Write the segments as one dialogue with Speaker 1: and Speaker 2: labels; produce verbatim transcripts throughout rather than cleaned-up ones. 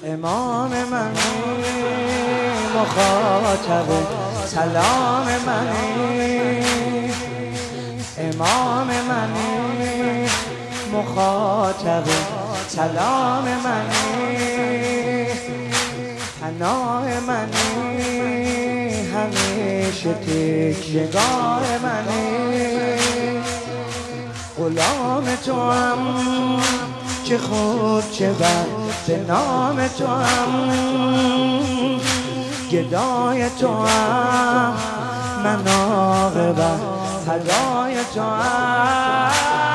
Speaker 1: امام منی مخاطب سلام منی، امام منی مخاطب سلام منی، پناه منی همیشه تکیهگاه منی، غلام تو هم چه خوب چه بد به نام تو هم، گدای تو هم من عاقبت فدای تو هم.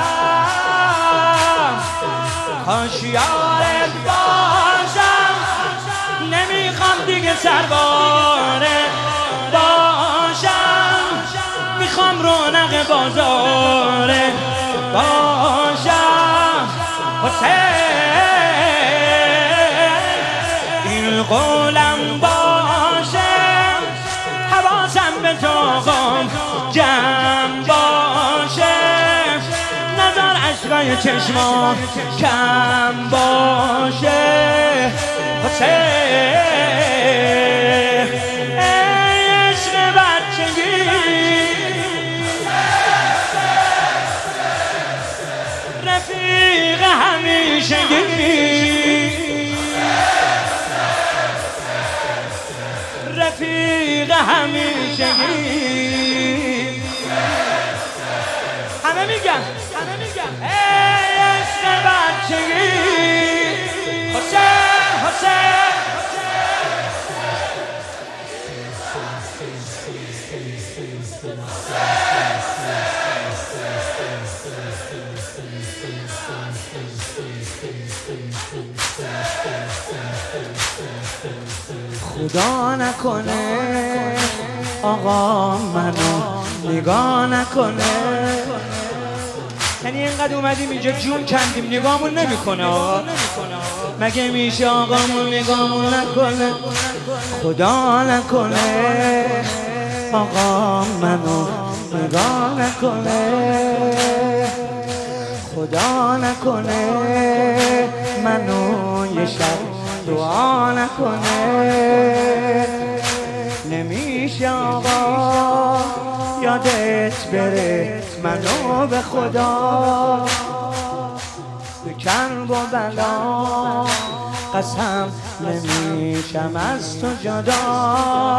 Speaker 1: کاش یارت باشم، نمیخوام دیگه سرباره باشم، میخوام رونق بازاره باشم. حسین این قولم باشه، حواسم به توقم جمع باشه، نظر عشقای چشمان کم باشه. حسین عشق بچگی رفیق همیشگی، رفیق همیشگی، همه میگن همه میگن ای عشق بچگی. حسین حسین خدا نکنه آقا منو نگاه نکنه، یعنی اینقدر اومدیم اینجا جون کندیم نگاهمون نمیکنه آقا، مگه میشه آقامون نگاهمون نکنه؟ خدا نکنه آقا منو نگاه نکنه، خدا نکنه منو یه شب دعا نکنه. نمیشه آقا یادت بره منو به خدا، به کرب و بلا قسم نمیشم از تو جدا.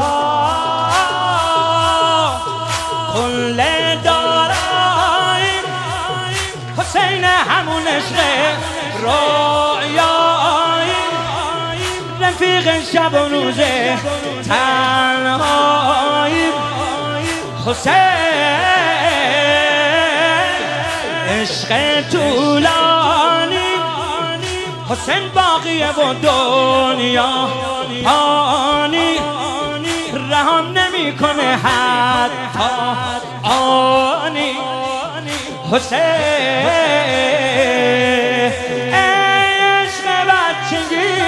Speaker 1: کل داراییم حسین همون عشق رویاییم، رفیق شب و روز تنهاییم. حسین عشق طولانی، حسین باقیه و دنیا پانی، رهام نمیکنه حتی آنی. حسین عشق بچگی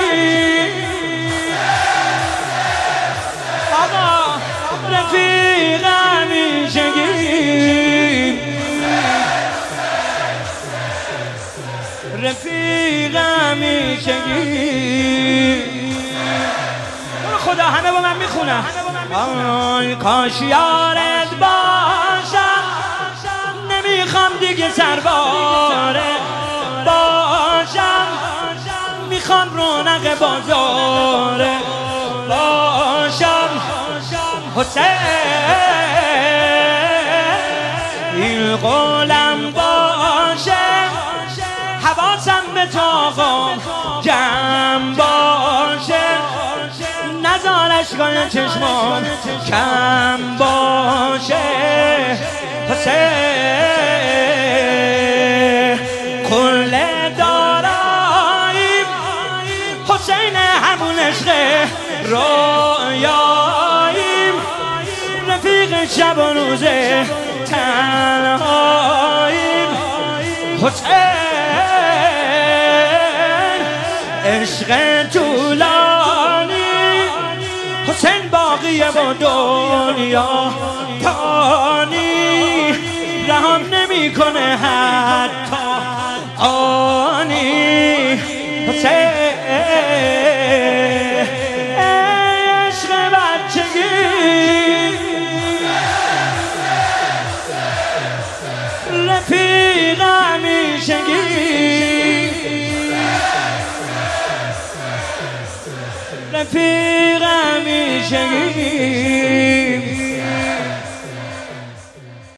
Speaker 1: آقا، رفیق همیشگی، رفیق همیشگی. خدا همه با من میخونم. آی کاش یارت باشم، نمیخوام دیگه سرباره باشم، میخوام رونق بازاره باشم. حسین این قولم باشه، حواسم به طاقم جمع باشه، نزار عشقای چشمان کم باشه. حسین کل داراییم، حسین همون عشق رویاییم، رفیق شب و روز تنهاییم. حسین عشق طولانی، حسین باقیه و دنیا پانی، رهام نمیکنه حتی آنی. حسین رفیق همیشگی